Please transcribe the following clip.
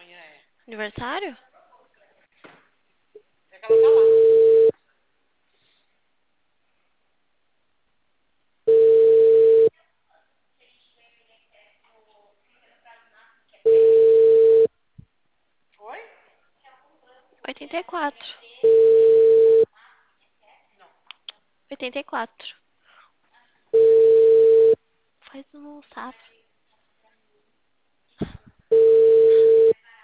Aniversário? É que ela tá lá. Oi? 84. Não. 84. Faz no SAP.